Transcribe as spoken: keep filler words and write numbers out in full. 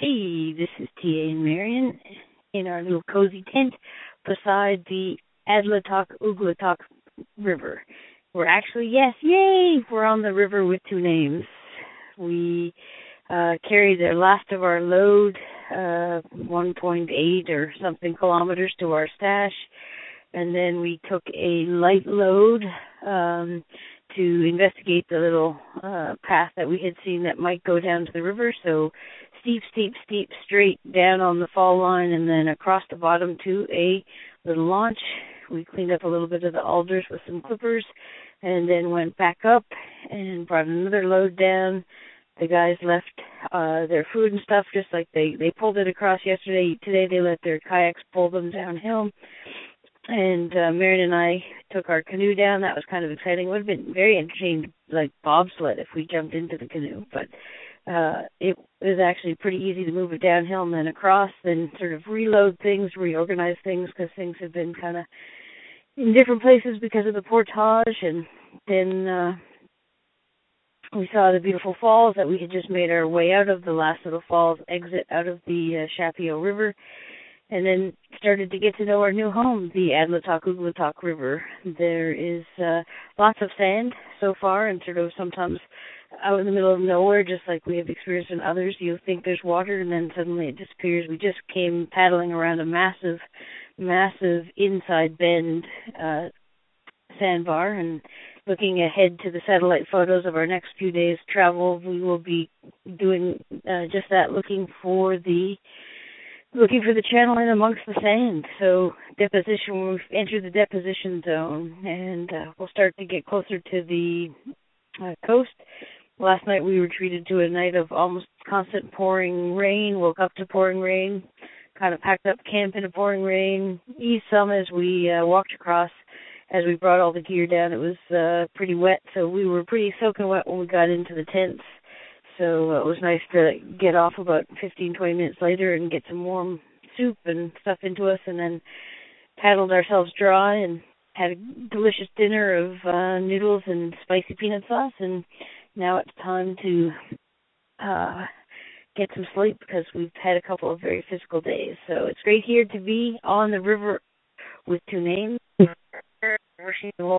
Hey, this is T A and Marion in our little cozy tent beside the Adlatok Uglatok River. We're actually, yes, yay, we're on the river with two names. We uh, carried the last of our load, uh, one point eight or something kilometers to our stash, and then we took a light load um, to investigate the little uh, path that we had seen that might go down to the river. So steep, steep, steep, straight down on the fall line and then across the bottom to a little launch. We cleaned up a little bit of the alders with some clippers and then went back up and brought another load down. The guys left uh, their food and stuff just like they, they pulled it across yesterday. Today they let their kayaks pull them downhill. And uh, Marion and I took our canoe down. That was kind of exciting. It would have been very interesting, like bobsled, if we jumped into the canoe. But uh, it was actually pretty easy to move it downhill and then across, then sort of reload things, reorganize things, because things have been kind of in different places because of the portage. And then uh, we saw the beautiful falls that we had just made our way out of, the last little falls exit out of the uh, Shapio River. And then started to get to know our new home, the Adlatok Uglatok River. There is uh, lots of sand so far, and sort of sometimes out in the middle of nowhere, just like we have experienced in others. You think there's water, and then suddenly it disappears. We just came paddling around a massive, massive inside bend uh, sandbar, and looking ahead to the satellite photos of our next few days' travel, we will be doing uh, just that, looking for the looking for the channel in amongst the sand. So deposition, we've entered the deposition zone, and uh, we'll start to get closer to the uh, coast. Last night we retreated to a night of almost constant pouring rain, woke up to pouring rain, kind of packed up camp in a pouring rain, eased some as we uh, walked across. As we brought all the gear down, it was uh, pretty wet, so we were pretty soaking wet when we got into the tents. So uh, it was nice to get off about fifteen, twenty minutes later and get some warm soup and stuff into us, and then paddled ourselves dry and had a delicious dinner of uh, noodles and spicy peanut sauce. And now it's time to uh, get some sleep because we've had a couple of very physical days. So it's great here to be on the river with two names. Wishing you all